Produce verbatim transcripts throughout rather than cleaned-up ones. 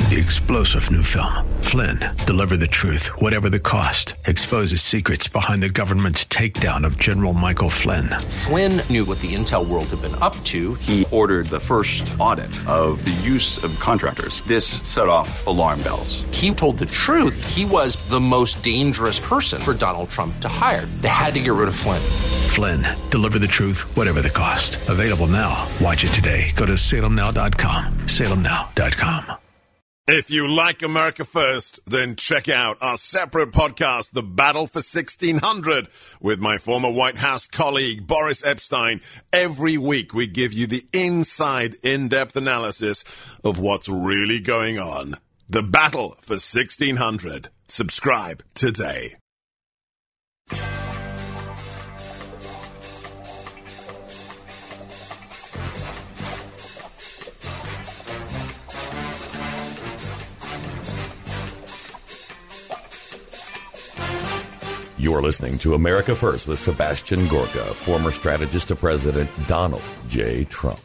The explosive new film, Flynn, deliver the truth, whatever the cost, exposes secrets behind the government's takedown of General Michael Flynn. Flynn knew what the intel world had been up to. He ordered the first audit of the use of contractors. This set off alarm bells. He told the truth. He was the most dangerous person for Donald Trump to hire. They had to get rid of Flynn. Flynn, deliver the truth, whatever the cost. Available now. Watch it today. Go to salem now dot com. salem now dot com. If you like America First, then check out our separate podcast, The Battle for sixteen hundred, with my former White House colleague, Boris Epshteyn. Every week, we give you the inside, in-depth analysis of what's really going on. The Battle for sixteen hundred. Subscribe today. You're listening to America First with Sebastian Gorka, former strategist to President Donald J. Trump.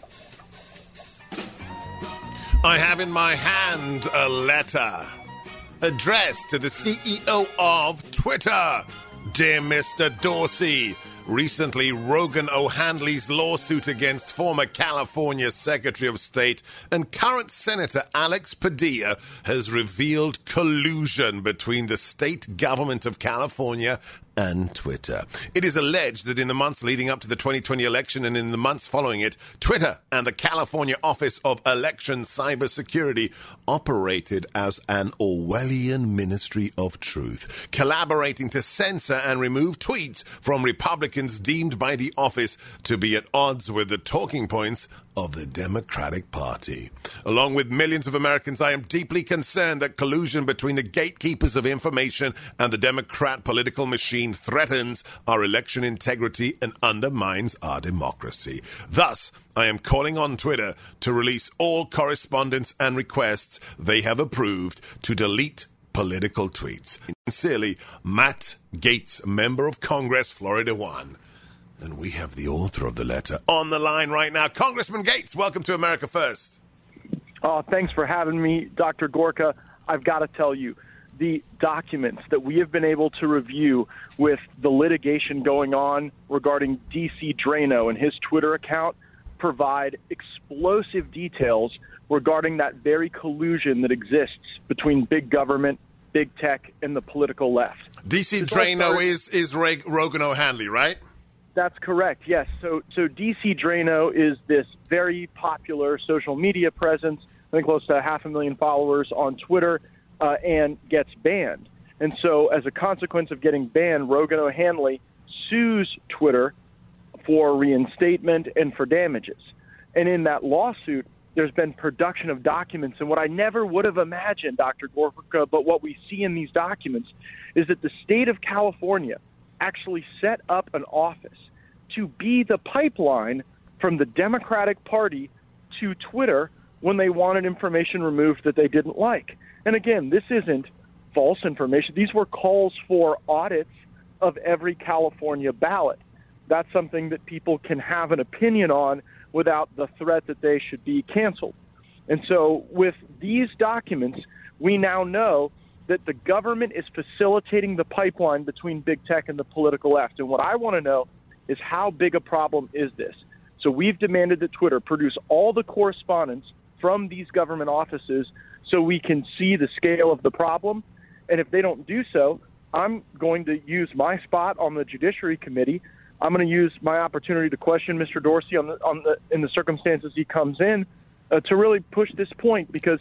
I have in my hand a letter addressed to the C E O of Twitter. Dear Mister Dorsey, recently Rogan O'Handley's lawsuit against former California Secretary of State and current Senator Alex Padilla has revealed collusion between the state government of California and Twitter. It is alleged that in the months leading up to the twenty twenty election and in the months following it, Twitter and the California Office of Election Cybersecurity operated as an Orwellian ministry of truth, collaborating to censor and remove tweets from Republicans deemed by the office to be at odds with the talking points of the Democratic Party. Along with millions of Americans, I am deeply concerned that collusion between the gatekeepers of information and the Democrat political machine threatens our election integrity and undermines our democracy. Thus, I am calling on Twitter to release all correspondence and requests they have approved to delete political tweets. Sincerely, Matt Gaetz, Member of Congress, Florida one. And we have the author of the letter on the line right now. Congressman Gaetz, welcome to America First. Oh, thanks for having me, Doctor Gorka. I've got to tell you, the documents that we have been able to review with the litigation going on regarding D C Drano and his Twitter account provide explosive details regarding that very collusion that exists between big government, big tech, and the political left. D C Drano is, is Rogan O'Handley, right? That's correct, yes. So so D C Drano is this very popular social media presence, I think close to half a million followers on Twitter, uh, and gets banned. And so as a consequence of getting banned, Rogan O'Handley sues Twitter for reinstatement and for damages. And in that lawsuit, there's been production of documents. And what I never would have imagined, Doctor Gorka, but what we see in these documents is that the state of California actually set up an office to be the pipeline from the Democratic Party to Twitter when they wanted information removed that they didn't like. And again, this isn't false information. These were calls for audits of every California ballot. That's something that people can have an opinion on without the threat that they should be canceled. And so with these documents, we now know that the government is facilitating the pipeline between big tech and the political left. And what I want to know is how big a problem is this? So we've demanded that Twitter produce all the correspondence from these government offices so we can see the scale of the problem. And if they don't do so, I'm going to use my spot on the Judiciary Committee. I'm going to use my opportunity to question Mister Dorsey on the, on the in the circumstances he comes in uh, to really push this point, because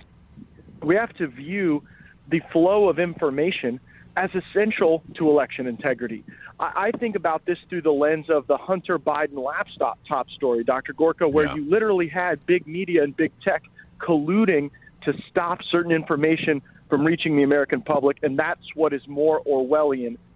we have to view the flow of information as essential to election integrity. I, I think about this through the lens of the Hunter Biden laptop top story, Doctor Gorka, where yeah. you literally had big media and big tech colluding to stop certain information from reaching the American public, and that's what is more Orwellian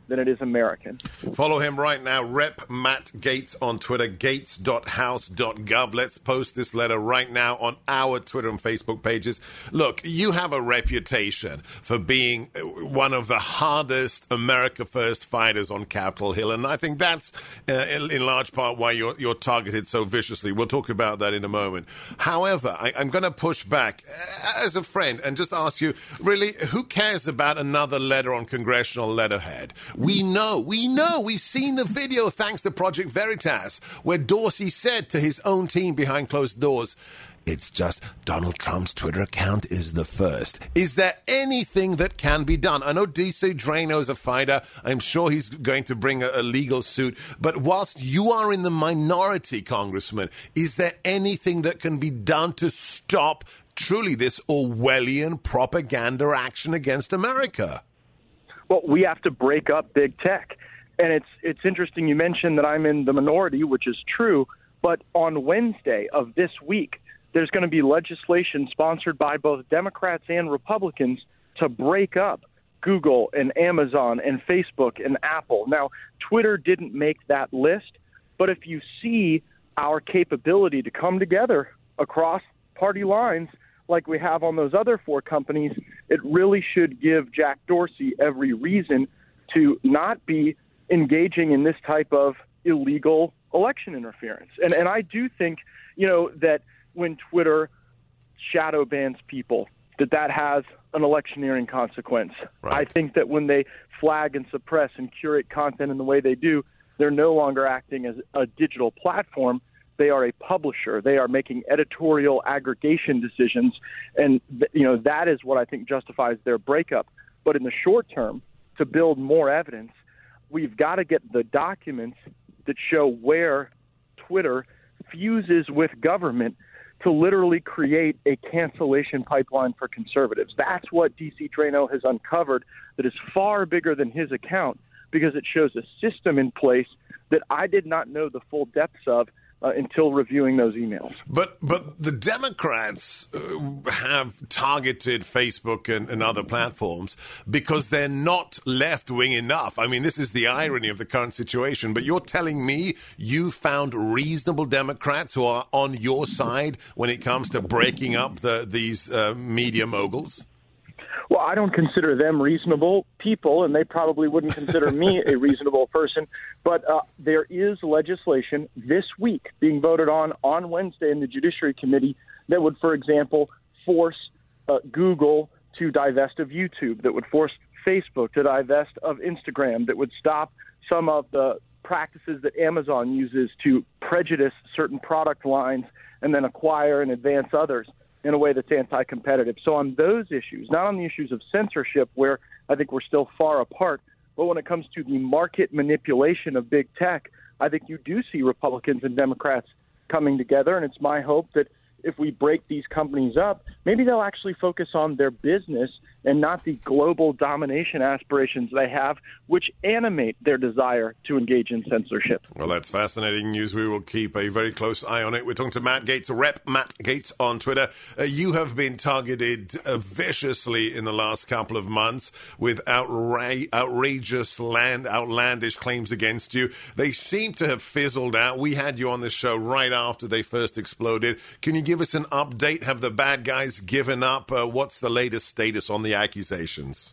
than it is American. Follow him right now, Rep Matt Gaetz on Twitter, gaetz dot house dot gov. Let's post this letter right now on our Twitter and Facebook pages. Look, you have a reputation for being one of the hardest America First fighters on Capitol Hill, and I think that's uh, in, in large part why you're, you're targeted so viciously. We'll talk about that in a moment. However, I, I'm going to push back as a friend and just ask you, really, who cares about another letter on congressional letterhead? We know, we know, we've seen the video thanks to Project Veritas, where Dorsey said to his own team behind closed doors, it's just Donald Trump's Twitter account is the first. Is there anything that can be done? I know D C Draino is a fighter. I'm sure he's going to bring a, a legal suit. But whilst you are in the minority, Congressman, is there anything that can be done to stop truly this Orwellian propaganda action against America? Well, we have to break up big tech. And it's it's interesting you mentioned that I'm in the minority, which is true. But on Wednesday of this week, there's going to be legislation sponsored by both Democrats and Republicans to break up Google and Amazon and Facebook and Apple. Now, Twitter didn't make that list, but if you see our capability to come together across party lines like we have on those other four companies, it really should give Jack Dorsey every reason to not be engaging in this type of illegal election interference. And and I do think, you know, that when Twitter shadow bans people, that that has an electioneering consequence. Right. I think that when they flag and suppress and curate content in the way they do, they're no longer acting as a digital platform. They are a publisher. They are making editorial aggregation decisions. And, you know, that is what I think justifies their breakup. But in the short term, to build more evidence, we've got to get the documents that show where Twitter fuses with government to literally create a cancellation pipeline for conservatives. That's what D C Draino has uncovered that is far bigger than his account, because it shows a system in place that I did not know the full depths of Uh, until reviewing those emails. But but the Democrats uh, have targeted Facebook and, and other platforms because they're not left-wing enough. I mean, this is the irony of the current situation. But you're telling me you found reasonable Democrats who are on your side when it comes to breaking up the, these uh, media moguls? Well, I don't consider them reasonable people, and they probably wouldn't consider me a reasonable person. But uh, there is legislation this week being voted on on Wednesday in the Judiciary Committee that would, for example, force uh, Google to divest of YouTube, that would force Facebook to divest of Instagram, that would stop some of the practices that Amazon uses to prejudice certain product lines and then acquire and advance others in a way that's anti-competitive. So on those issues, not on the issues of censorship, where I think we're still far apart, but when it comes to the market manipulation of big tech, I think you do see Republicans and Democrats coming together, and it's my hope that if we break these companies up, maybe they'll actually focus on their business and not the global domination aspirations they have, which animate their desire to engage in censorship. Well, that's fascinating news. We will keep a very close eye on it. We're talking to Matt Gaetz, Rep Matt Gaetz on Twitter. Uh, you have been targeted uh, viciously in the last couple of months with outra- outrageous, land, outlandish claims against you. They seem to have fizzled out. We had you on the show right after they first exploded. Can you give us an update? Have the bad guys given up? Uh, what's the latest status on the accusations?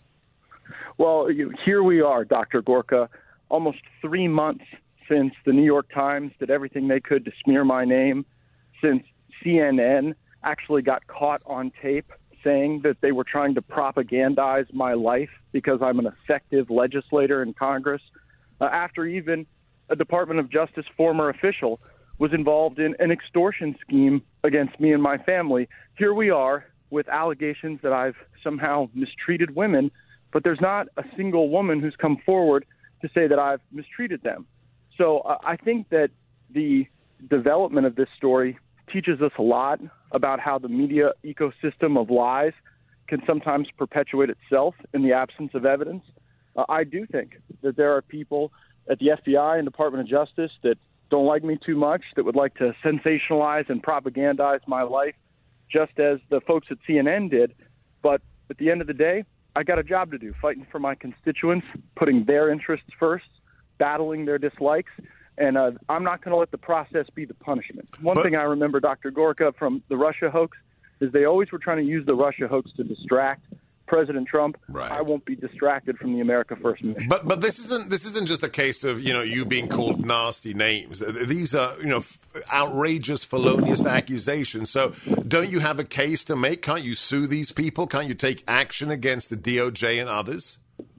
Well, here we are, Doctor Gorka, almost three months since the New York Times did everything they could to smear my name, since C N N actually got caught on tape saying that they were trying to propagandize my life because I'm an effective legislator in Congress, uh, after even a Department of Justice former official was involved in an extortion scheme against me and my family. Here we are with allegations that I've somehow mistreated women, but there's not a single woman who's come forward to say that I've mistreated them. So uh, I think that the development of this story teaches us a lot about how the media ecosystem of lies can sometimes perpetuate itself in the absence of evidence. Uh, I do think that there are people at the F B I and Department of Justice that don't like me too much, that would like to sensationalize and propagandize my life, just as the folks at C N N did. But at the end of the day, I got a job to do, fighting for my constituents, putting their interests first, battling their dislikes, and uh, I'm not going to let the process be the punishment. One But- thing I remember, Doctor Gorka, from the Russia hoax is they always were trying to use the Russia hoax to distract President Trump. Right. I won't be distracted from the America First mission. But but this isn't this isn't just a case of, you know, you being called nasty names. These are, you know, f- outrageous, felonious accusations. So don't you have a case to make? Can't you sue these people? Can't you take action against the D O J and others?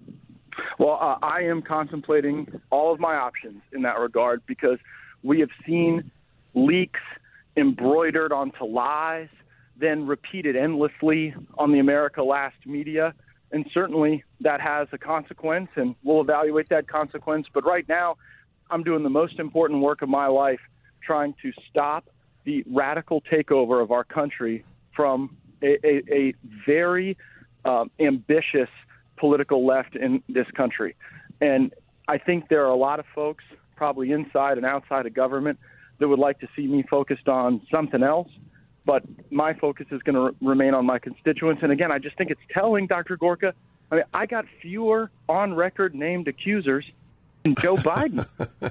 Well, uh, I am contemplating all of my options in that regard because we have seen leaks embroidered onto lies, then repeated endlessly on the America Last media. And certainly that has a consequence, and we'll evaluate that consequence. But right now, I'm doing the most important work of my life, trying to stop the radical takeover of our country from a, a, a very um, ambitious political left in this country. And I think there are a lot of folks, probably inside and outside of government, that would like to see me focused on something else. But my focus is going to re- remain on my constituents. And again, I just think it's telling, Doctor Gorka. I mean, I got fewer on-record named accusers than Joe Biden.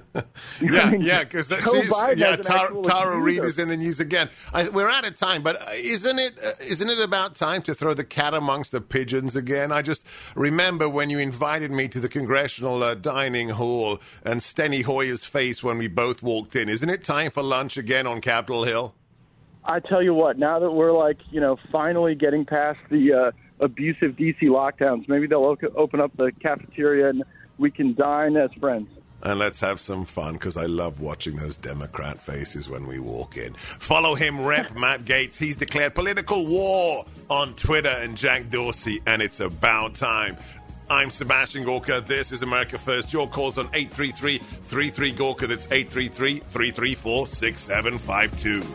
Yeah, I mean, yeah, because Joe Biden yeah, has an Tara, actual Tara Reid accuser. is in the news again. I, we're out of time, but isn't it uh, isn't it about time to throw the cat amongst the pigeons again? I just remember when you invited me to the congressional uh, dining hall and Steny Hoyer's face when we both walked in. Isn't it time for lunch again on Capitol Hill? I tell you what, now that we're like, you know, finally getting past the uh, abusive D C lockdowns, maybe they'll o- open up the cafeteria and we can dine as friends. And let's have some fun, because I love watching those Democrat faces when we walk in. Follow him, Rep Matt Gaetz. He's declared political war on Twitter and Jack Dorsey, and it's about time. I'm Sebastian Gorka. This is America First. Your calls on eight three three, three three, Gorka. That's eight three three, three three four, six seven five two.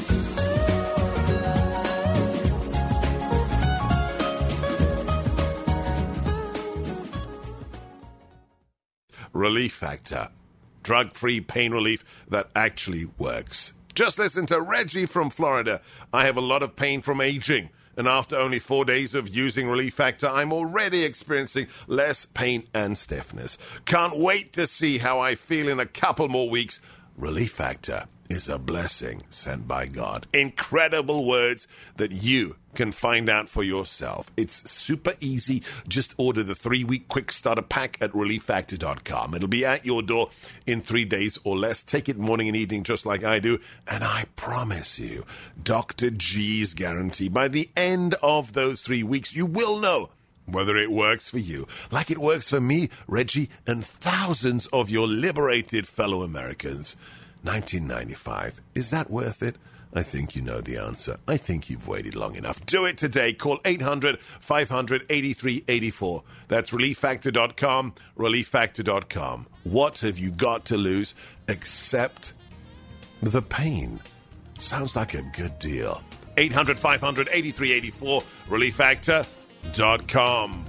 Relief Factor. Drug-free pain relief that actually works. Just listen to Reggie from Florida. I have a lot of pain from aging, and after only four days of using Relief Factor, I'm already experiencing less pain and stiffness. Can't wait to see how I feel in a couple more weeks. Relief Factor is a blessing sent by God. Incredible words that you can find out for yourself. It's super easy. Just order the three-week quick starter pack at relief factor dot com. It'll be at your door in three days or less. Take it morning and evening just like I do. And I promise you, Doctor G's guarantee, by the end of those three weeks, you will know whether it works for you, like it works for me, Reggie, and thousands of your liberated fellow Americans. nineteen ninety-five. Is that worth it? I think you know the answer. I think you've waited long enough. Do it today. Call eight hundred, five hundred, eighty-three eighty-four. That's relief factor dot com, relief factor dot com. What have you got to lose except the pain? Sounds like a good deal. eight hundred, five hundred, eighty-three eighty-four, relief factor dot com.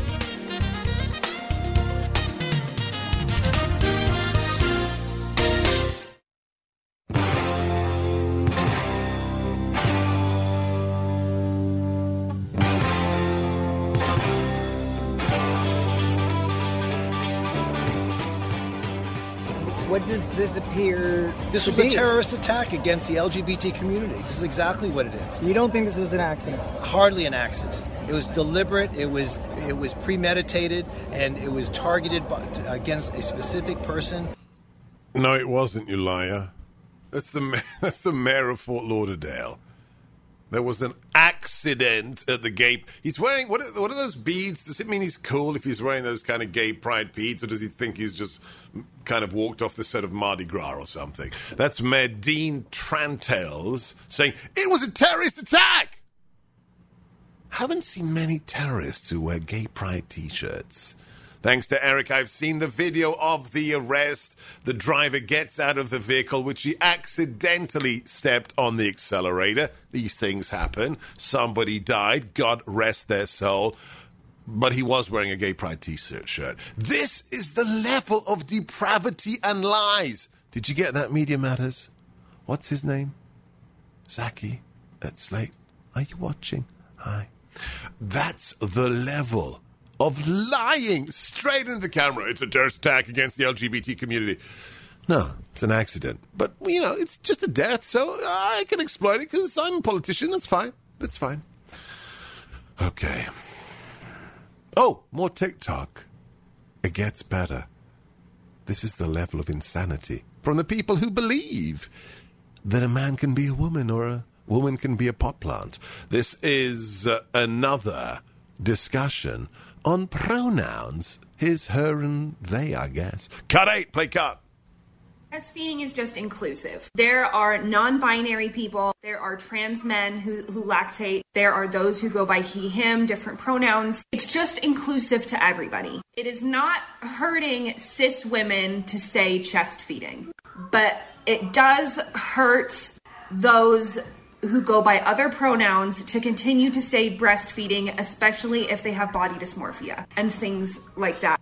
What does this appear This to was a be? terrorist attack against the L G B T community. This is exactly what it is. You don't think this was an accident? Hardly an accident. It was deliberate. It was it was premeditated, and it was targeted by, against a specific person. No, it wasn't, you liar. That's the ma- that's the mayor of Fort Lauderdale. There was an accident at the gay... He's wearing... What are, what are those beads? Does it mean he's cool if he's wearing those kind of gay pride beads? Or does he think he's just kind of walked off the set of Mardi Gras or something? That's Mayor Dean Trantels saying, it was a terrorist attack! Haven't seen many terrorists who wear gay pride T-shirts. Thanks to Eric, I've seen the video of the arrest. The driver gets out of the vehicle, which he accidentally stepped on the accelerator. These things happen. Somebody died. God rest their soul. But he was wearing a gay pride T-shirt. This is the level of depravity and lies. Did you get that, Media Matters? What's his name? Zaki at Slate. Are you watching? Hi. That's the level of lying straight into the camera. It's a terrorist attack against the L G B T community. No, it's an accident. But, you know, it's just a death, so I can exploit it because I'm a politician. That's fine. That's fine. Okay. Oh, more TikTok. It gets better. This is the level of insanity from the people who believe that a man can be a woman or a woman can be a pot plant. This is uh, another discussion on pronouns. His, her, and they, I guess. Cut eight. Play cut. Breastfeeding is just inclusive. There are non-binary people. There are trans men who, who lactate. There are those who go by he, him, different pronouns. It's just inclusive to everybody. It is not hurting cis women to say chest feeding, but it does hurt those who go by other pronouns to continue to say breastfeeding, especially if they have body dysmorphia and things like that.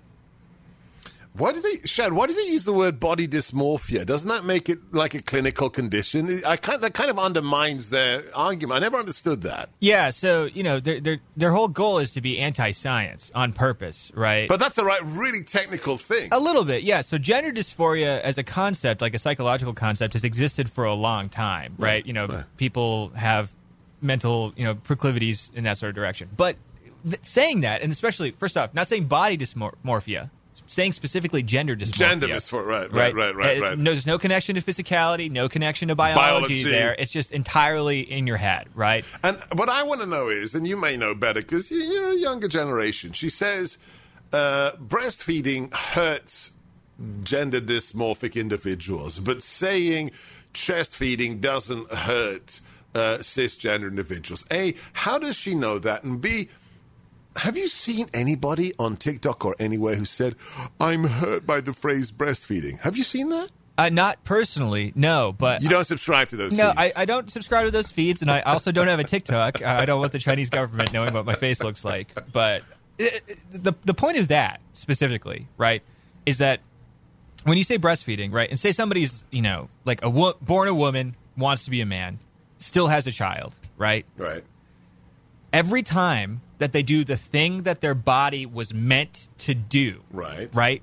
Why do they, Shad, why do they use the word body dysmorphia? Doesn't that make it like a clinical condition? I kind that kind of undermines their argument. I never understood that. Yeah, so, you know, their their, their whole goal is to be anti-science on purpose, right? But that's a right, really technical thing. A little bit, yeah. So gender dysphoria as a concept, like a psychological concept, has existed for a long time, right? right. You know, right. people have mental, you know, proclivities in that sort of direction. But th- saying that, and especially, first off, not saying body dysmorphia, saying specifically gender dysmorphia. Gender dysphoria, right, right, right, right. right. No, there's no connection to physicality, no connection to biology, biology there. It's just entirely in your head, right? And what I want to know is, and you may know better because you're a younger generation, she says uh, breastfeeding hurts gender dysmorphic individuals, but saying chest feeding doesn't hurt uh, cisgender individuals. A, how does she know that? And B, have you seen anybody on TikTok or anywhere who said, I'm hurt by the phrase breastfeeding? Have you seen that? Uh, not personally, no. But you don't subscribe to those no, feeds? No, I, I don't subscribe to those feeds, and I also don't have a TikTok. Uh, I don't want the Chinese government knowing what my face looks like. But it, it, the the point of that, specifically, right, is that when you say breastfeeding, right, and say somebody's, you know, like a wo- born a woman, wants to be a man, still has a child, right? Right. Every time that they do the thing that their body was meant to do, right, right,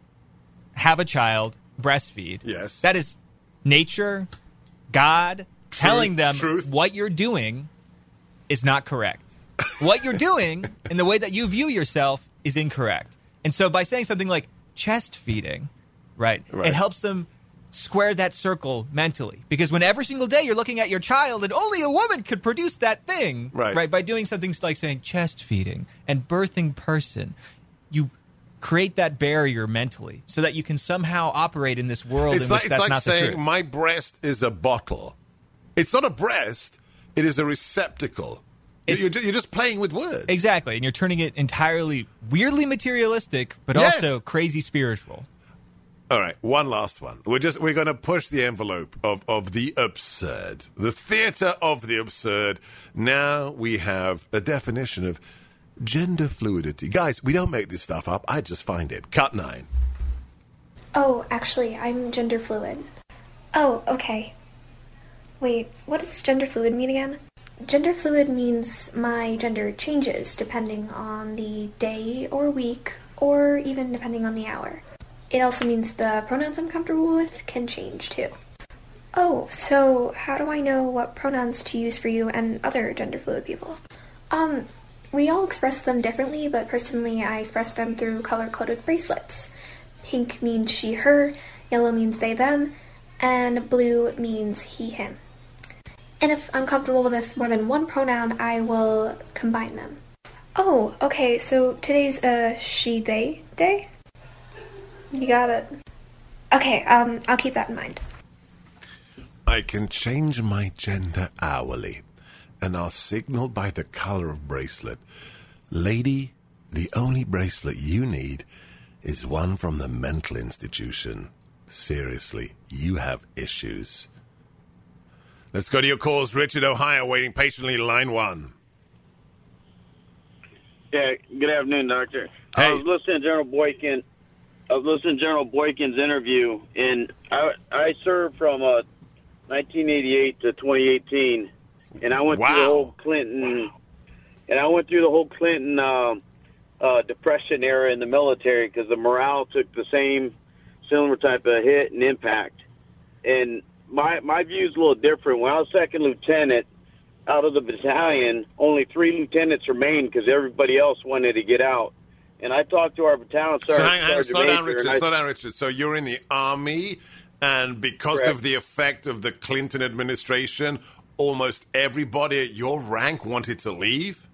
have a child, breastfeed. Yes, that is nature, God truth, telling them truth. what you're doing is not correct. What you're doing and the way that you view yourself is incorrect. And so by saying something like chest feeding, right, right. it helps them square that circle mentally, because when every single day you're looking at your child and only a woman could produce that thing, right, right by doing something like saying chest feeding and birthing person, you create that barrier mentally so that you can somehow operate in this world it's in like, which that's like not the saying truth. My breast is a bottle. It's not a breast, it is a receptacle. You're, you're just playing with words. Exactly, and you're turning it entirely weirdly materialistic, but yes. also crazy spiritual. All right, one last one. We're just we're going to push the envelope of, of the absurd, the theater of the absurd. Now we have a definition of gender fluidity. Guys, we don't make this stuff up. I just find it. Cut nine. Oh, actually, I'm gender fluid. Oh, okay. Wait, what does gender fluid mean again? Gender fluid means my gender changes depending on the day or week, or even depending on the hour. It also means the pronouns I'm comfortable with can change, too. Oh, so how do I know what pronouns to use for you and other gender fluid people? Um, we all express them differently, but personally I express them through color-coded bracelets. Pink means she, her, yellow means they, them, and blue means he, him. And if I'm comfortable with more than one pronoun, I will combine them. Oh, okay, so today's a she, they day? You got it. Okay, um, I'll keep that in mind. I can change my gender hourly, and I'll signal by the color of bracelet. Lady, the only bracelet you need is one from the mental institution. Seriously, you have issues. Let's go to your calls. Richard, Ohio, waiting patiently, line one. Yeah, good afternoon, Doctor. Hey. I was listening to General Boykin. I was listening to General Boykin's interview, and I, I served from uh, nineteen eighty-eight to twenty eighteen, and I went wow. through the whole Clinton And I went through the whole Clinton uh, uh, depression era in the military because the morale took the same similar type of hit and impact. And my my view is a little different. When I was second lieutenant, out of the battalion, only three lieutenants remained because everybody else wanted to get out. And I talked to our battalion sergeant. So hang on, Sergeant slow Major, down, Richard. I, Slow down, Richard. So you're in the Army, and because Correct. of the effect of the Clinton administration, almost everybody at your rank wanted to leave?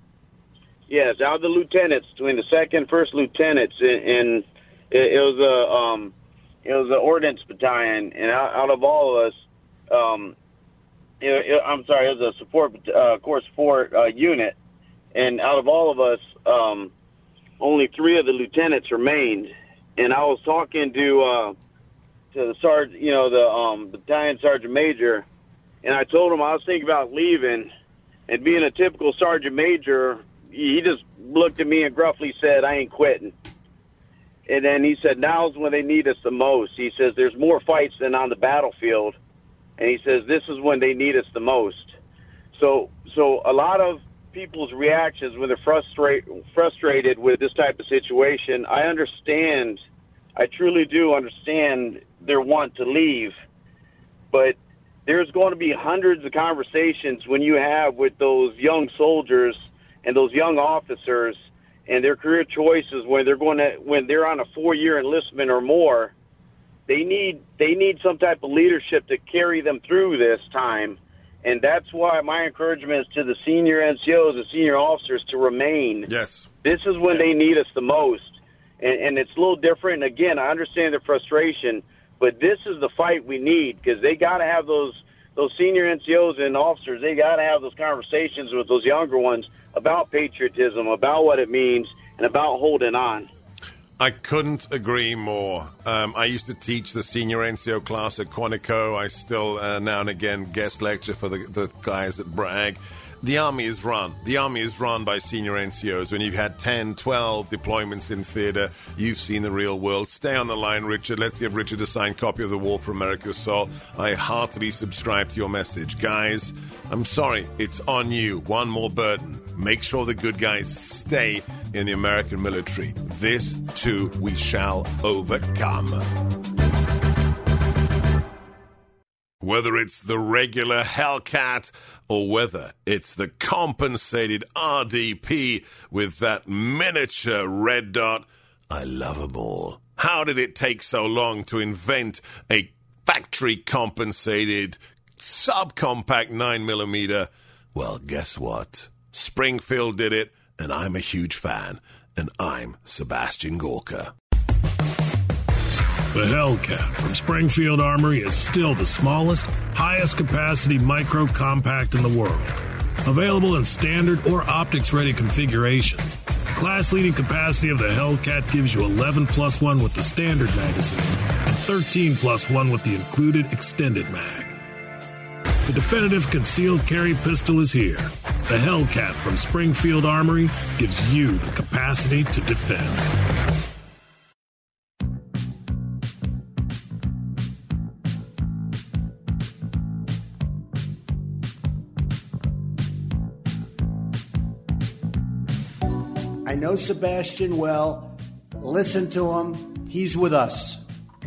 Yes, out of the lieutenants, between the second and first lieutenants, and, and it, it was a um, it was an ordnance battalion, and out, out of all of us, um, it, it, I'm sorry, it was a support uh, Corps support uh, unit, and out of all of us, um, only three of the lieutenants remained. And I was talking to uh, to the sergeant, you know, the um, battalion sergeant major, and I told him I was thinking about leaving, and being a typical sergeant major, he just looked at me and gruffly said, "I ain't quitting." And then he said, "Now's when they need us the most." He says, "There's more fights than on the battlefield." And he says, "This is when they need us the most." So, so a lot of people's reactions when they're frustrate, frustrated with this type of situation, I understand. I truly do understand their want to leave. But there's going to be hundreds of conversations when you have with those young soldiers and those young officers and their career choices when they're going to when they're on a four-year enlistment or more. They need they need some type of leadership to carry them through this time, and that's why my encouragement is to the senior N C Os and senior officers to remain. Yes, this is when they need us the most, and, and it's a little different. And again, I understand the frustration, but this is the fight we need because they got to have those those senior N C Os and officers. They got to have those conversations with those younger ones about patriotism, about what it means, and about holding on. I couldn't agree more. Um, I used to teach the senior N C O class at Quantico. I still, uh, now and again, guest lecture for the, the guys at Bragg. The Army is run. The Army is run by senior N C Os. When you've had ten, twelve deployments in theater, you've seen the real world. Stay on the line, Richard. Let's give Richard a signed copy of The War for America's Soul. I heartily subscribe to your message. Guys, I'm sorry. It's on you. One more burden. Make sure the good guys stay in the American military. This, too, we shall overcome. Whether it's the regular Hellcat or whether it's the compensated R D P with that miniature red dot, I love them all. How did it take so long to invent a factory-compensated subcompact nine millimeter? Well, guess what? Springfield did it, and I'm a huge fan, and I'm Sebastian Gorka. The Hellcat from Springfield Armory is still the smallest, highest capacity micro compact in the world. Available in standard or optics-ready configurations, the class-leading capacity of the Hellcat gives you eleven plus one with the standard magazine and thirteen plus one with the included extended mag. The definitive concealed carry pistol is here. The Hellcat from Springfield Armory gives you the capacity to defend. I know Sebastian well. Listen to him. He's with us.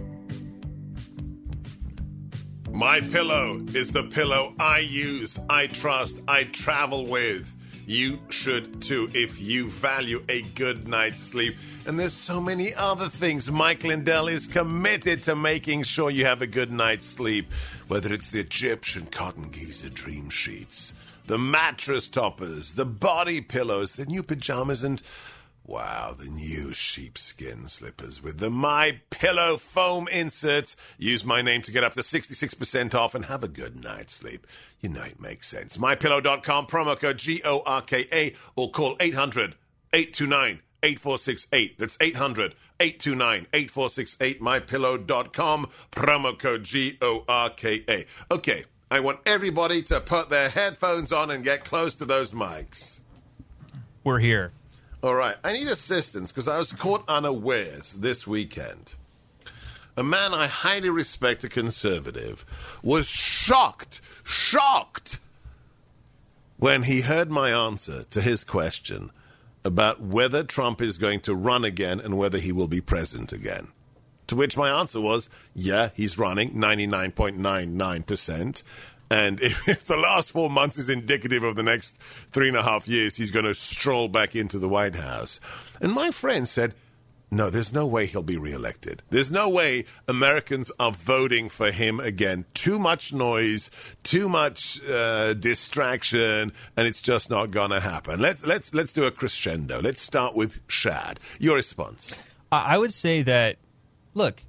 My Pillow is the pillow I use, I trust, I travel with. You should too if you value a good night's sleep. And there's so many other things. Mike Lindell is committed to making sure you have a good night's sleep. Whether it's the Egyptian cotton geezer dream sheets, the mattress toppers, the body pillows, the new pajamas, and wow, the new sheepskin slippers with the My Pillow foam inserts. Use my name to get up to sixty-six percent off and have a good night's sleep. You know it makes sense. my pillow dot com, promo code G O R K A, or call eight hundred, eight two nine, eight four six eight. That's eight hundred, eight two nine, eight four six eight. my pillow dot com, promo code G O R K A. Okay, I want everybody to put their headphones on and get close to those mics. We're here. All right, I need assistance because I was caught unawares this weekend. A man I highly respect, a conservative, was shocked, shocked when he heard my answer to his question about whether Trump is going to run again and whether he will be president again. To which my answer was, yeah, he's running ninety-nine point nine nine percent. And if, if the last four months is indicative of the next three and a half years, he's going to stroll back into the White House. And my friend said, no, there's no way he'll be reelected. There's no way Americans are voting for him again. Too much noise, too much uh, distraction, and it's just not going to happen. Let's let's let's do a crescendo. Let's start with Shad. Your response? I would say that, look,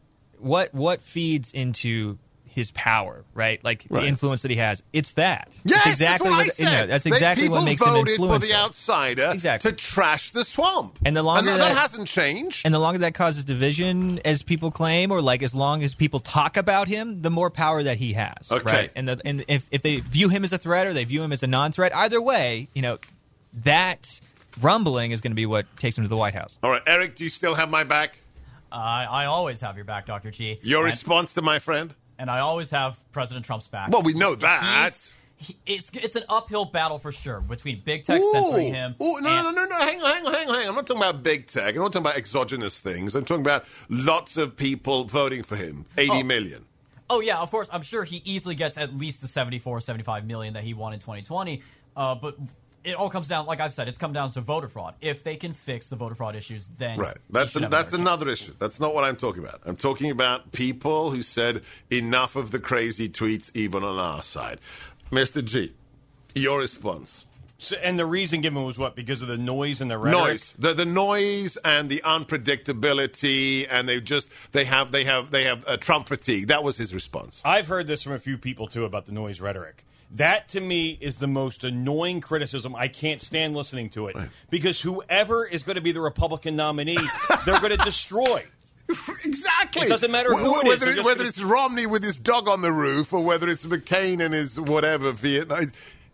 what what feeds into his power, right? Like Right. the influence that he has. It's that. Yes, it's exactly that's what I what, said. you know, that's They- exactly what makes him People voted influential. for the outsider Exactly. to trash the swamp. And the longer and that, that, that hasn't changed. And the longer that causes division, as people claim, or like as long as people talk about him, the more power that he has. Okay. Right? And the, and if, if they view him as a threat or they view him as a non-threat, either way, you know, that rumbling is going to be what takes him to the White House. All right, Eric, do you still have my back? Uh, I always have your back, Doctor G. Your and, response to my friend? And I always have President Trump's back. Well, we know that. He's- He, it's it's an uphill battle for sure between big tech censoring him. Ooh, no, no, no, no, hang on, hang on, hang on, hang on. I'm not talking about big tech. I'm not talking about exogenous things. I'm talking about lots of people voting for him. eighty Oh. million. Oh, yeah, of course. I'm sure he easily gets at least the seventy-four, seventy-five million that he won in twenty twenty. Uh, but it all comes down, like I've said, it's come down to voter fraud. If they can fix the voter fraud issues, then Right. he That's should a, have a that's better another issue. That's not what I'm talking about. I'm talking about people who said enough of the crazy tweets, even on our side. Mister G, your response. So, and the reason given was what? Because of the noise and the rhetoric? Noise, the the noise and the unpredictability, and they just they have they have they have uh, Trump fatigue. That was his response. I've heard this from a few people, too, about the noise rhetoric. That, to me, is the most annoying criticism. I can't stand listening to it. Right. Because whoever is going to be the Republican nominee, they're going to destroy. Exactly. It doesn't matter who it is. whether, They're it, just whether gonna- it's Romney with his dog on the roof or whether it's McCain and his whatever Vietnam.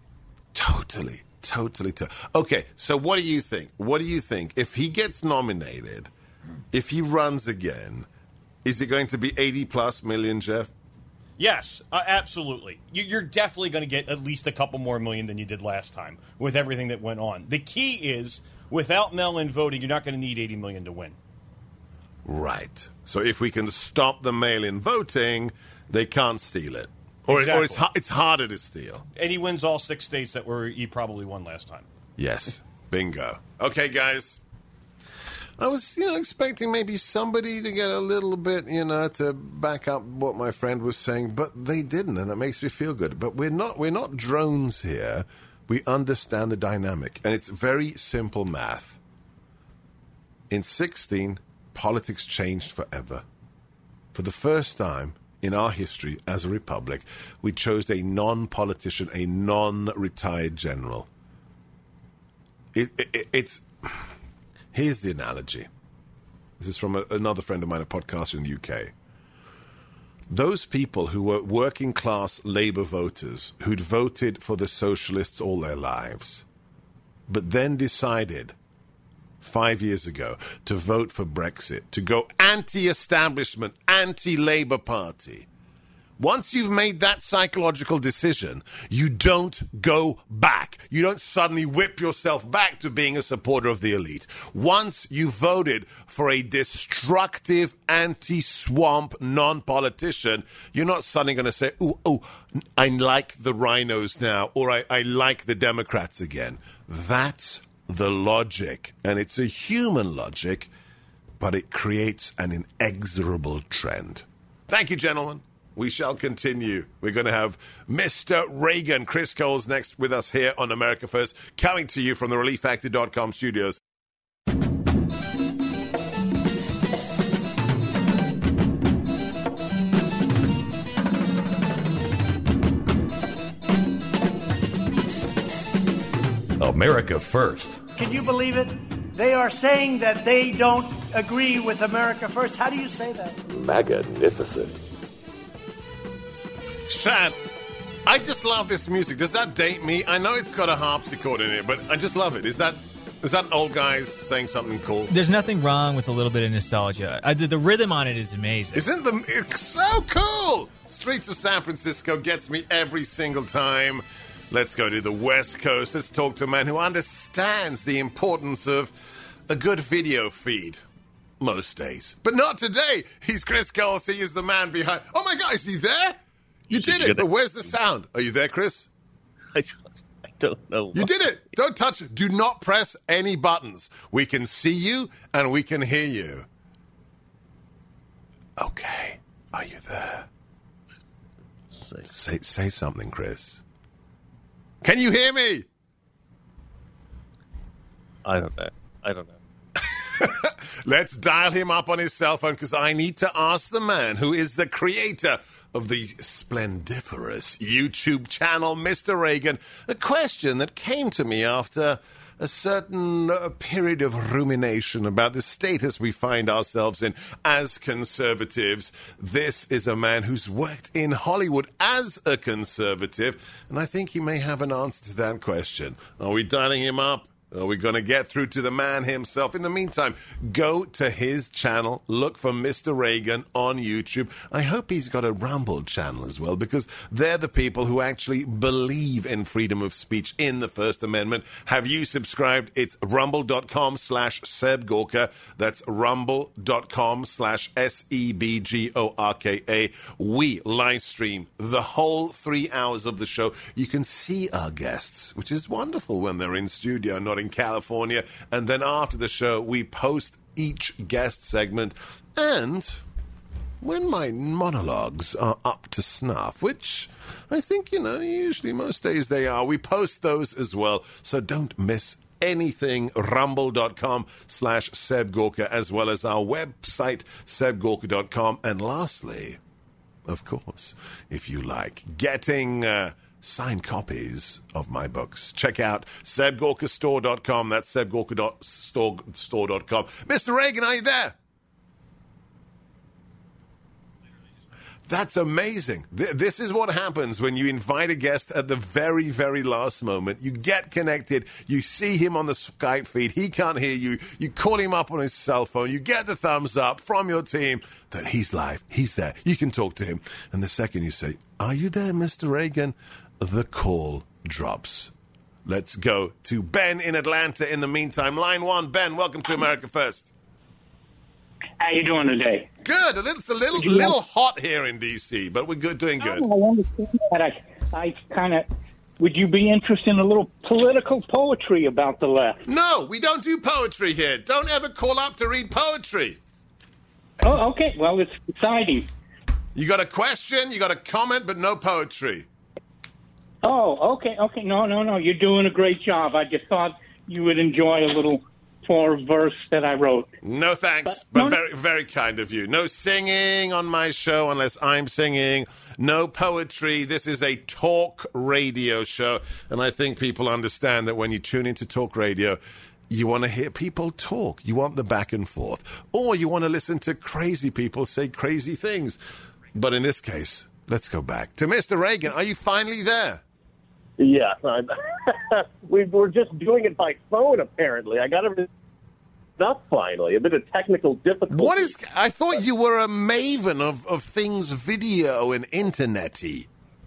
Totally, totally. To- okay, so what do you think? What do you think? If he gets nominated, if he runs again, is it going to be eighty plus million, Jeff? Yes, uh, absolutely. You, you're definitely going to get at least a couple more million than you did last time with everything that went on. The key is, without mail-in voting, you're not going to need eighty million to win. Right. So if we can stop the mail-in voting, they can't steal it. Or, Exactly. or it's, ha- it's harder to steal. And he wins all six states that were he probably won last time. Yes. Bingo. Okay, guys. I was, you know, expecting maybe somebody to get a little bit, you know, to back up what my friend was saying, but they didn't, and that makes me feel good. But we're not we're not drones here. We understand the dynamic, and it's very simple math. In sixteen, politics changed forever. For the first time in our history as a republic, we chose a non-politician, a non-retired general. It, it, it's... Here's the analogy. This is from a, another friend of mine, a podcaster in the U K. Those people who were working-class Labour voters who'd voted for the socialists all their lives, but then decided five years ago to vote for Brexit, to go anti-establishment, anti-Labour Party. Once you've made that psychological decision, you don't go back. You don't suddenly whip yourself back to being a supporter of the elite. Once you voted for a destructive, anti-swamp, non-politician, you're not suddenly going to say, oh, oh, I like the rhinos now, or I, I like the Democrats again. That's the logic, and it's a human logic, but it creates an inexorable trend. Thank you, gentlemen. We shall continue. We're going to have Mister Reagan, Chris Coles, next with us here on America First, coming to you from the relief factor dot com studios. America First. Can you believe it? They are saying that they don't agree with America First. How do you say that? Magnificent. Shad, I just love this music. Does that date me? I know it's got a harpsichord in it, but I just love it. Is that is that old guys saying something cool? There's nothing wrong with a little bit of nostalgia. Uh, the, the rhythm on it is amazing. Isn't the it's so cool? Streets of San Francisco gets me every single time. Let's go to the West Coast. Let's talk to a man who understands the importance of a good video feed most days. But not today. He's Chris Coles. He is the man behind... Oh, my God, is he there? You did it, but where's the sound? Are you there, Chris? I don't, I don't know. You did it. Don't touch it. Do not press any buttons. We can see you and we can hear you. Okay. Are you there? Say, say, say something, Chris. Can you hear me? I don't know. I don't know. Let's dial him up on his cell phone because I need to ask the man who is the creator of the splendiferous YouTube channel, Mister Reagan, a question that came to me after a certain uh, period of rumination about the status we find ourselves in as conservatives. This is a man who's worked in Hollywood as a conservative, and I think he may have an answer to that question. Are we dialing him up? Are we going to get through to the man himself? In the meantime, go to his channel. Look for Mister Reagan on YouTube. I hope he's got a Rumble channel as well, because they're the people who actually believe in freedom of speech in the First Amendment. Have you subscribed? It's rumble.com slash Seb Gorka. That's rumble.com slash S E B G O R K A. We live stream the whole three hours of the show. You can see our guests, which is wonderful when they're in studio, not in California. And then after the show, we post each guest segment. And when my monologues are up to snuff, which I think, you know, usually most days they are, we post those as well. So don't miss anything. Rumble.com slash Seb Gorka, as well as our website, seb gorka dot com. And lastly, of course, if you like getting... Uh, signed copies of my books, check out seb gorka store dot com. That's seb gorka store dot com. Mister Reagan, are you there? That's amazing. Th- this is what happens when you invite a guest at the very, very last moment. You get connected. You see him on the Skype feed. He can't hear you. You call him up on his cell phone. You get the thumbs up from your team that he's live. He's there. You can talk to him. And the second you say, "Are you there, Mister Reagan?" the call drops. Let's go to Ben in Atlanta in the meantime. Line one, Ben, welcome to America First. How you doing today? Good. A little, it's a little, little hot here in D C, but we're good, doing good. Oh, I understand that. I, I kind of... Would you be interested in a little political poetry about the left? No, we don't do poetry here. Don't ever call up to read poetry. Oh, okay. Well, it's exciting. You got a question, you got a comment, but no poetry. Oh, okay, okay. No, no, no. You're doing a great job. I just thought you would enjoy a little four verse that I wrote. No thanks, but, but no, very, very kind of you. No singing on my show unless I'm singing. No poetry. This is a talk radio show, and I think people understand that when you tune into talk radio, you want to hear people talk. You want the back and forth, or you want to listen to crazy people say crazy things. But in this case, let's go back to Mister Reagan. Are you finally there? Yes, I'm we we're just doing it by phone. Apparently, I got everything up finally. A bit of technical difficulty. What is? I thought you were a maven of, of things video and internet-y.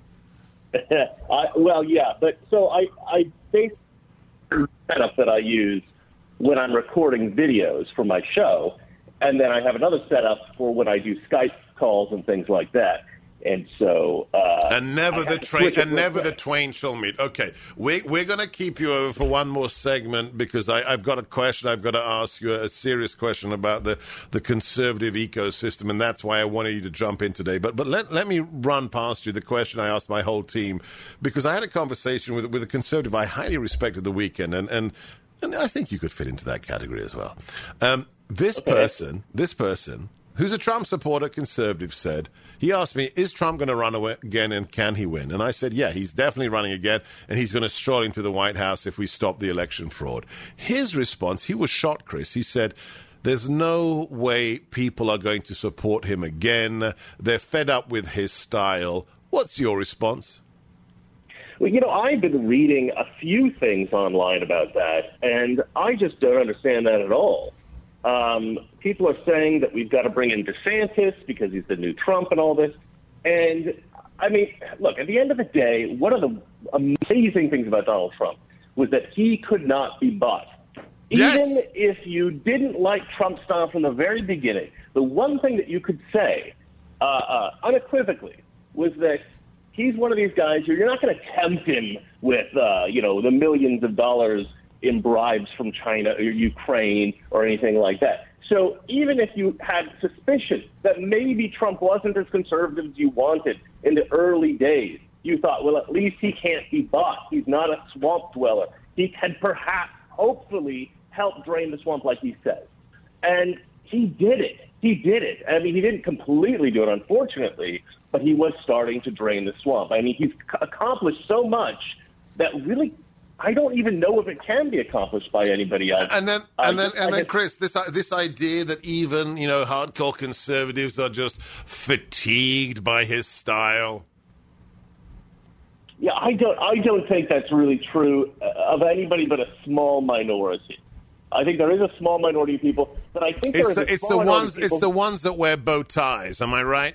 I, well, yeah, but so I I basically setup that I use when I'm recording videos for my show, and then I have another setup for when I do Skype calls and things like that. And so, uh, and never the train, and never the twain shall meet. Okay, we, we're going to keep you over for one more segment because I, I've got a question. I've got to ask you a serious question about the, the conservative ecosystem, and that's why I wanted you to jump in today. But but let let me run past you the question I asked my whole team, because I had a conversation with with a conservative I highly respected the weekend, and and, and I think you could fit into that category as well. Um, this okay. person, this person. who's a Trump supporter, conservative, said, he asked me, is Trump going to run away again and can he win? And I said, yeah, he's definitely running again, and he's going to stroll into the White House if we stop the election fraud. His response, he was shocked, Chris. He said, there's no way people are going to support him again. They're fed up with his style. What's your response? Well, you know, I've been reading a few things online about that, and I just don't understand that at all. Um, people are saying that we've got to bring in DeSantis because he's the new Trump and all this. And I mean, look, at the end of the day, one of the amazing things about Donald Trump was that he could not be bought. Yes. Even if you didn't like Trump style from the very beginning, the one thing that you could say uh, uh, unequivocally was that he's one of these guys who you're not going to tempt him with, uh, you know, the millions of dollars in bribes from China or Ukraine or anything like that. So even if you had suspicion that maybe Trump wasn't as conservative as you wanted in the early days, you thought, well, at least he can't be bought. He's not a swamp dweller. He can perhaps, hopefully, help drain the swamp like he says. And he did it. He did it. I mean, he didn't completely do it, unfortunately, but he was starting to drain the swamp. I mean, he's accomplished so much that really I don't even know if it can be accomplished by anybody else. And then, uh, and then, just, and then, guess, Chris, this this idea that even you know hardcore conservatives are just fatigued by his style. Yeah, I don't. I don't think that's really true of anybody but a small minority. I think there is a small minority of people, but I think It's there is the a it's small the minority ones of people. it's the ones that wear bow ties. Am I right?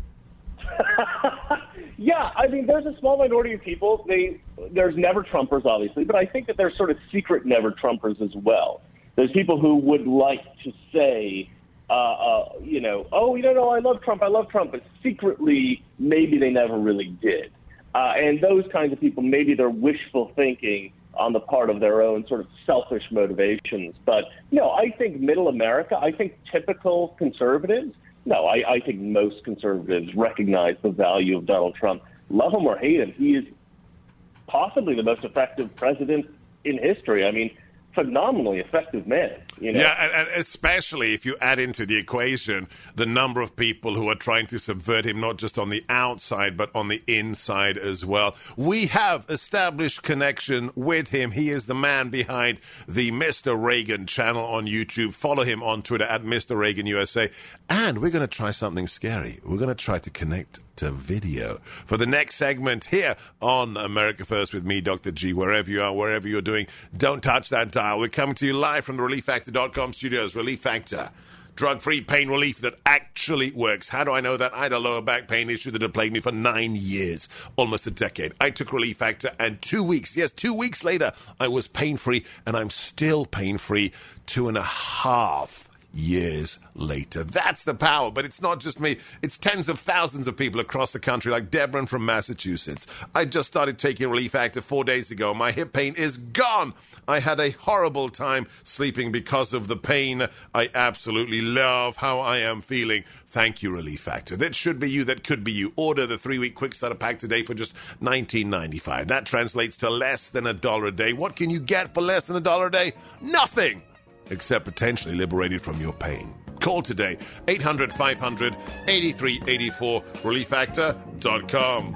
Yeah, I mean, there's a small minority of people. They there's never Trumpers, obviously, but I think that there's sort of secret never Trumpers as well. There's people who would like to say, uh, uh, you know, oh, you know, I love Trump, I love Trump, but secretly maybe they never really did. Uh, and those kinds of people, maybe they're wishful thinking on the part of their own sort of selfish motivations. But no, I think middle America, I think typical conservatives. No, I, I think most conservatives recognize the value of Donald Trump. Love him or hate him, he is possibly the most effective president in history. I mean, phenomenally effective man. You know? Yeah, and, and especially if you add into the equation the number of people who are trying to subvert him, not just on the outside, but on the inside as well. We have established connection with him. He is the man behind the Mister Reagan channel on YouTube. Follow him on Twitter at Mister Reagan U S A. And we're going to try something scary. We're going to try to connect to video for the next segment here on America First with me, Doctor G. Wherever you are, wherever you're doing, don't touch that dial. We're coming to you live from the relief factor dot com studios. Relief Factor, drug-free pain relief that actually works. How do I know that? I had a lower back pain issue that had plagued me for nine years, almost a decade. I took Relief Factor, and two weeks, yes, two weeks later, I was pain-free, and I'm still pain-free two and a half years later. That's the power, but it's not just me. It's tens of thousands of people across the country, like Deborah from Massachusetts. I just started taking Relief Factor four days ago. My hip pain is gone. I had a horrible time sleeping because of the pain. I absolutely love how I am feeling. Thank you, Relief Factor. That should be you. That could be you. Order the three-week quick starter pack today for just nineteen ninety-five. That translates to less than a dollar a day. What can you get for less than a dollar a day? Nothing, except potentially liberated from your pain. Call today, eight hundred, five hundred, eighty-three eighty-four, relief factor dot com.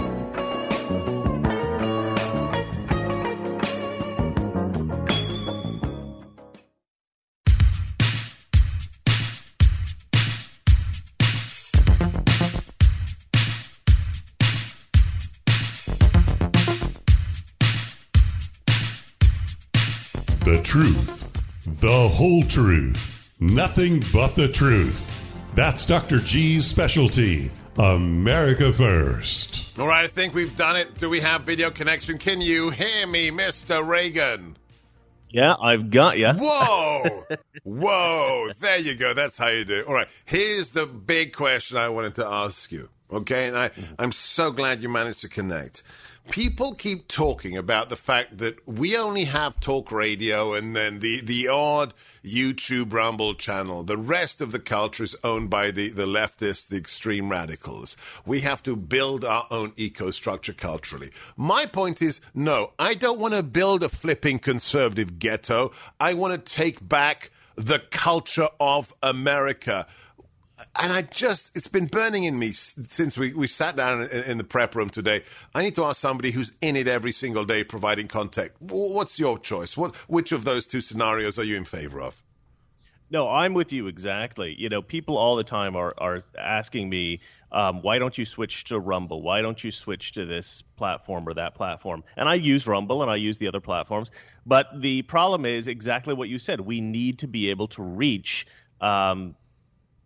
The truth. The whole truth. Nothing but the truth. That's Doctor G's specialty. America First. All right, I think we've done it. Do we have video connection? Can you hear me, Mister Reagan? Yeah, I've got you. Whoa! Whoa! There you go. That's how you do it. All right, here's the big question I wanted to ask you. Okay, and I, I'm so glad you managed to connect. People keep talking about the fact that we only have talk radio and then the, the odd YouTube Rumble channel. The rest of the culture is owned by the, the leftists, the extreme radicals. We have to build our own eco-structure culturally. My point is, no, I don't want to build a flipping conservative ghetto. I want to take back the culture of America. And I just, it's been burning in me since we, we sat down in, in the prep room today. I need to ask somebody who's in it every single day providing content. What's your choice? What, which of those two scenarios are you in favor of? No, I'm with you exactly. You know, people all the time are, are asking me, um, why don't you switch to Rumble? Why don't you switch to this platform or that platform? And I use Rumble and I use the other platforms. But the problem is exactly what you said. We need to be able to reach um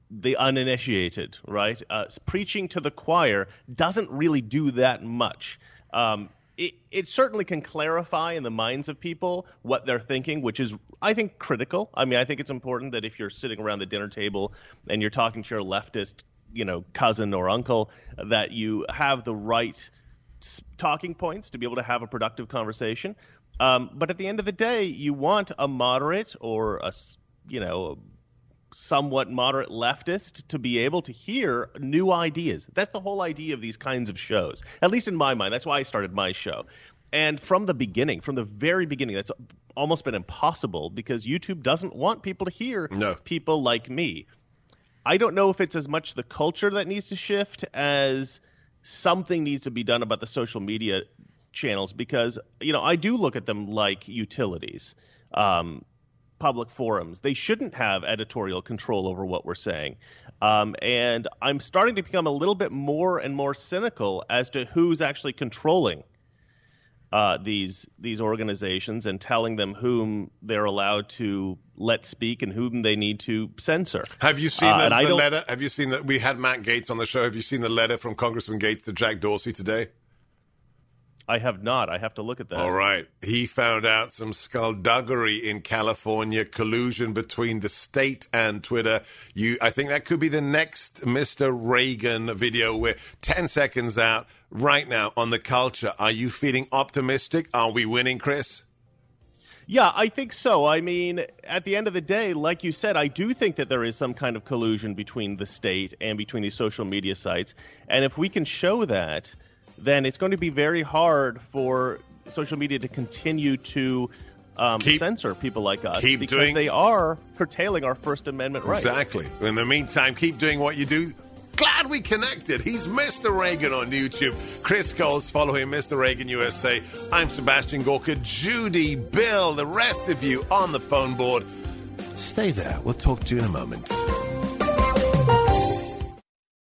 the uninitiated, right? Uh, preaching to the choir doesn't really do that much. Um, it, it certainly can clarify in the minds of people what they're thinking, which is, I think, critical. I mean, I think it's important that if you're sitting around the dinner table and you're talking to your leftist, you know, cousin or uncle, that you have the right talking points to be able to have a productive conversation. Um, but at the end of the day, you want a moderate or a, you know, somewhat moderate leftist to be able to hear new ideas. That's the whole idea of these kinds of shows, at least in my mind. That's why I started my show. And from the beginning, from the very beginning, that's almost been impossible because YouTube doesn't want people to hear no. people like me. I don't know if it's as much the culture that needs to shift as something needs to be done about the social media channels because, you know, I do look at them like utilities. Um, public forums. They shouldn't have editorial control over what we're saying. Um, and I'm starting to become a little bit more and more cynical as to who's actually controlling uh, these these organizations and telling them whom they're allowed to let speak and whom they need to censor. Have you seen uh, the, the letter? Have you seen that? We had Matt Gaetz on the show. Have you seen the letter from Congressman Gaetz to Jack Dorsey today? I have not. I have to look at that. All right. He found out some skullduggery in California, collusion between the state and Twitter. You, I think that could be the next Mister Reagan video. We're ten seconds out right now on The Culture. Are you feeling optimistic? Are we winning, Chris? Yeah, I think so. I mean, at the end of the day, like you said, I do think that there is some kind of collusion between the state and between these social media sites. And if we can show that, then it's going to be very hard for social media to continue to um, keep, censor people like us keep because doing, they are curtailing our First Amendment rights. Exactly. In the meantime, keep doing what you do. Glad we connected. He's Mister Reagan on YouTube. Chris Coles, follow him, Mister Reagan U S A. I'm Sebastian Gorka, Judy, Bill, the rest of you on the phone board. Stay there. We'll talk to you in a moment.